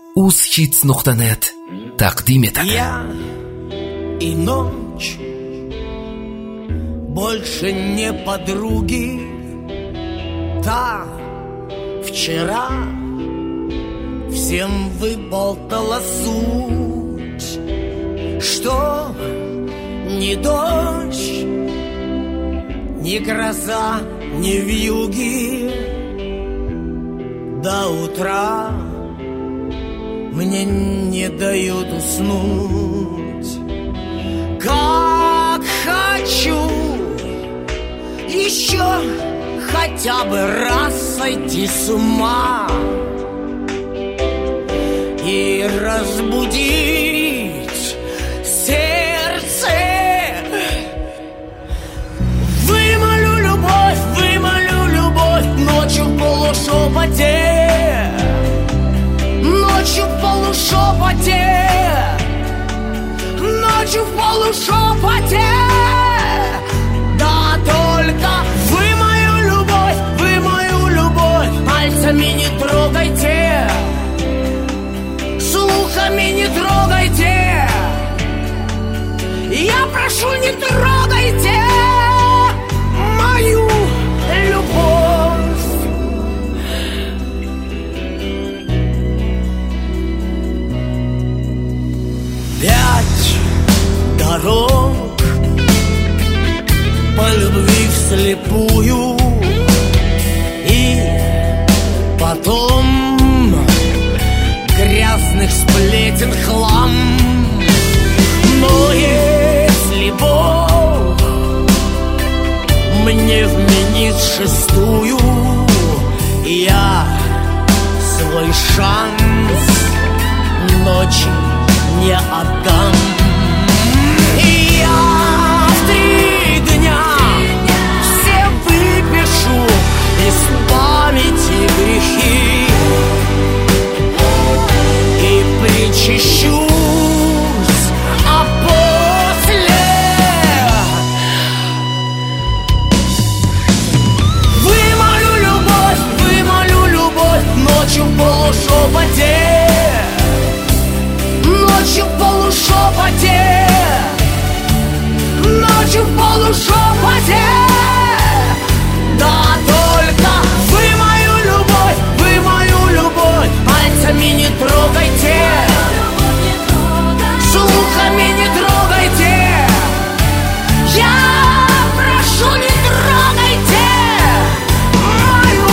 uzhits.net taqdim etadi. Я и ночь больше не подруги. Та вчера всем выболтала суть, что ни дождь, ни гроза, ни вьюги до утра мне не дают уснуть. Как хочу еще хотя бы раз сойти с ума и разбудить сердце. Вымолю любовь ночью в полушепоте. Ночью в полушепоте. Ночью в полушепоте. Да только вы мою любовь пальцами не трогайте, слухами не трогайте. Я прошу, не трогайте мою любовь. Пять дорог по любви вслепую, и потом грязных сплетен хлам. Но если Бог мне вменит шестую, я свой шанс ночи не отдам. И я в 3 дня все выпишу из памяти грехи и причащусь, а после вымолю любовь ночью в полушепоте. Ночью в полушепоте. Ночью в полушепоте. Да только вы мою любовь пальцами не трогайте, слухами не трогайте. Я прошу, не трогайте мою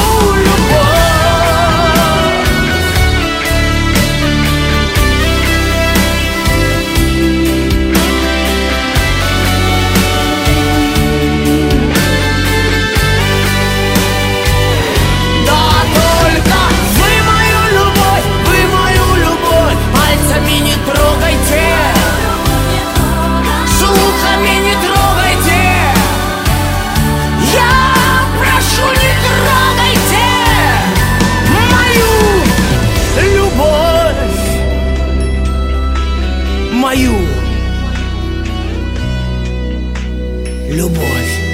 любовь. Да только вы мою любовь пальцами не трогайте, слухами не трогайте. Я прошу, не трогайте мою любовь. Мою любовь.